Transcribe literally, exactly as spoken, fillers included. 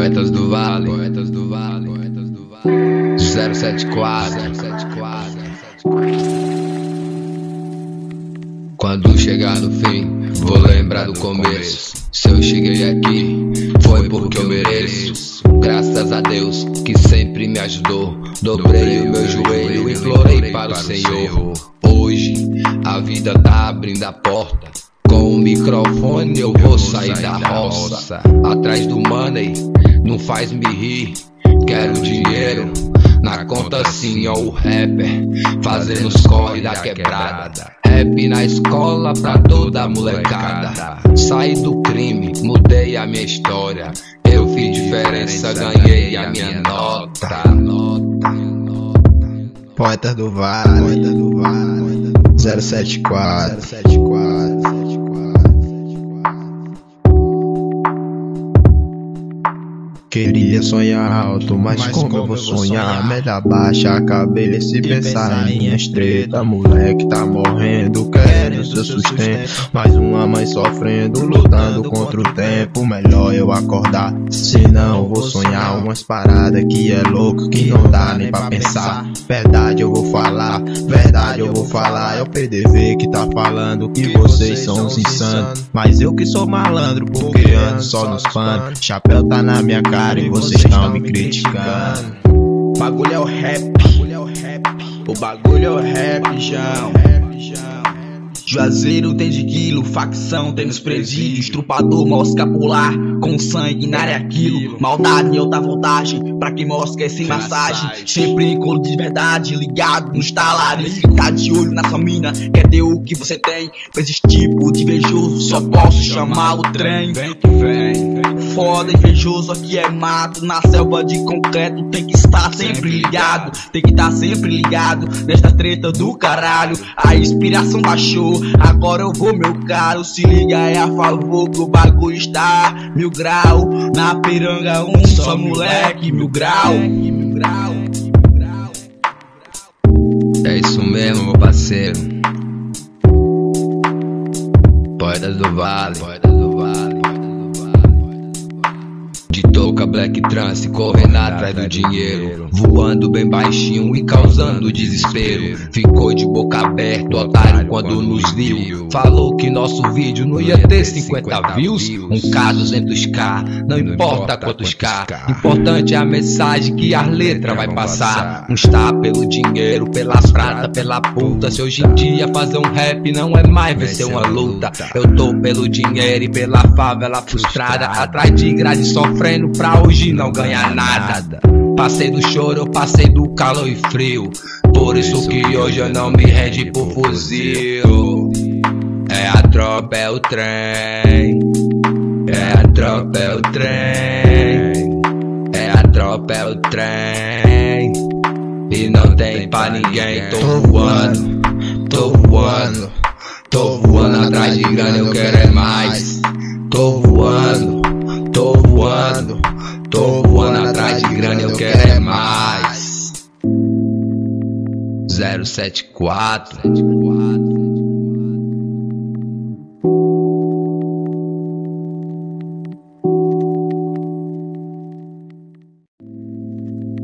Poetas do Vale, Poetas do Vale, Poetas do Vale. zero sete quatro, zero sete quatro. Quando chegar no fim, vou lembrar do começo. Se eu cheguei aqui, foi porque eu mereço. Graças a Deus que sempre me ajudou. Dobrei o meu joelho e implorei para o Senhor. Hoje a vida tá abrindo a porta. Com o microfone eu vou sair da roça. Atrás do money, não faz me rir. Quero dinheiro na conta sim, ó o rapper fazendo os corre da quebrada. Rap na escola pra toda a molecada. Saí do crime, mudei a minha história. Eu fiz diferença, ganhei a minha nota. Poetas do Vale, zero sete quatro. Queria sonhar alto, mas, mas como, como eu vou sonhar? sonhar? Melhor baixar a cabeça e pensar em minhas tretas. Moleque tá morrendo, querendo seu sustento. Mais uma mãe sofrendo, lutando contra o tempo. Melhor eu acordar, senão vou sonhar umas paradas que é louco, que não dá nem pra pensar. Verdade eu vou falar, verdade eu vou falar. É o P D V que tá falando que vocês são os insanos, mas eu que sou malandro, porque ando só nos panos. Chapéu tá na minha cara e vocês estão me criticando. Bagulho é o rap, o bagulho é o rap, já. Juazeiro tem de quilo, facção tem nos presídios. Trupador mosca pular, com sangue na área quilo. Maldade em alta voltagem, pra quem mosca é sem massagem. Sempre com de verdade, ligado nos talares. Tá de olho na sua mina, quer ter o que você tem. Pra esse tipo de invejoso, só posso chamar o trem. Vem que vem. Foda, invejoso aqui é mato. Na selva de concreto tem que estar sempre ligado. Tem que estar sempre ligado nesta treta do caralho. A inspiração baixou, agora eu vou, meu caro. Se liga, é a favor que o bagulho está mil grau. Na piranga um, só moleque, mil grau. É isso mesmo, meu parceiro. Poetas do Vale, Poetas do Vale. De touca, black trance, correndo atrás do dinheiro. Voando bem baixinho e causando desespero. Ficou de boca aberta, otário, quando nos viu. Falou que nosso vídeo não ia ter cinquenta views. Um K, duzentos K, não importa quantos K. Importante é a mensagem que a letra vai passar. Uns tá pelo dinheiro, pela prata, pela puta. Se hoje em dia fazer um rap não é mais vencer uma luta. Eu tô pelo dinheiro e pela favela frustrada, atrás de grade sofrendo pra hoje não ganhar nada. Passei do choro, eu passei do calor e frio. Por isso que hoje eu não me rende por fuzil. É a tropa, é o trem. É a tropa, é o trem. É a tropa, é o trem. E não tem pra ninguém. Tô voando, tô voando. Tô voando atrás de grana, eu quero é mais. Tô voando, tô voando. Tô voando atrás de grana, eu quero é mais. zero sete quatro.